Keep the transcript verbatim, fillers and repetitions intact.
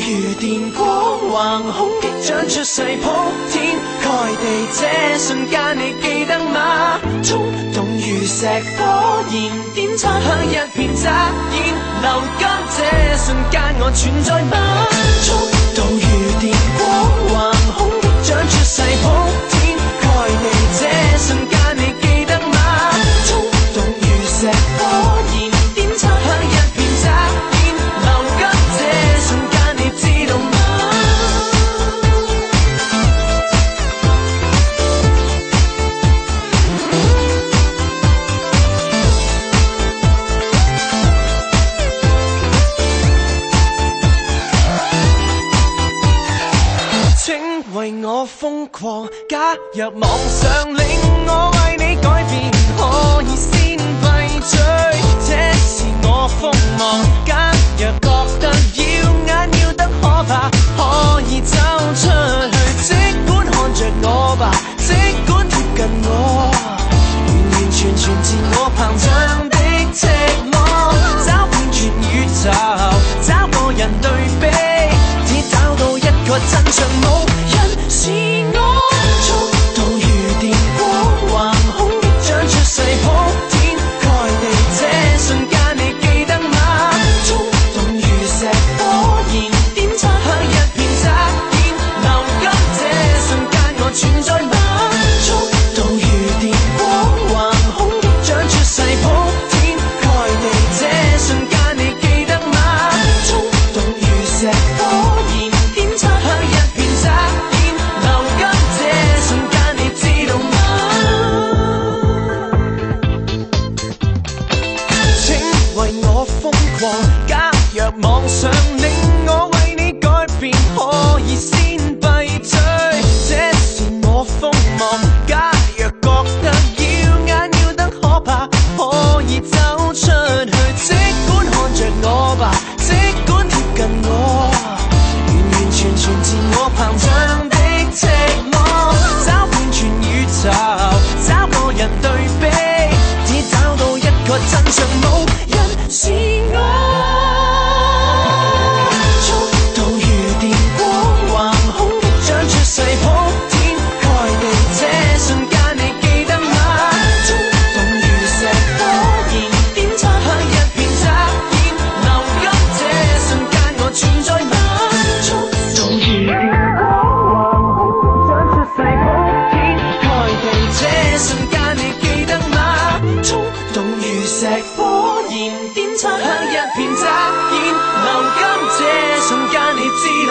如電光橫空擊掌出世鋪天蓋地，這瞬間你記得嗎？衝動如石火焰，點擦向一片紮煙，流金這瞬間我存在嗎？衝動如電光橫空擊掌出世鋪天蓋地，這瞬間你記得嗎？衝動如石火焰，點擦向一片紮煙，流金這瞬間你知道嗎？為我瘋狂，加入網上令我為你改變，可以先閉嘴。這是我鋒芒，假若覺得耀眼要得可怕，可以走出去，即管看着我吧，即管貼近我，完完全全自我膨脹的寂寞，找遍全宇宙，找個人對比，只找到一個真相，冇是我衝動如電光橫空擊掌出世鋪天蓋地，這瞬間你記得嗎？衝動如石火焰，點擦向一片紮煙，流金這瞬間我存在嗎？衝動如電光橫空擊掌出世鋪天蓋地，這瞬間你記得嗎？衝動如石火焰，點擦向一片紮煙，加入網上令我為你改變，可以先閉嘴，這是我鋒芒，假若覺得耀眼要得可怕，可以走出去，即管看着我吧，即管貼近我，完完全全自我膨脹的寂寞，找遍全宇宙，找個人對比，只找到一個真相，冇人是我。石火焰點擦向一片紮煙，流金這瞬間你知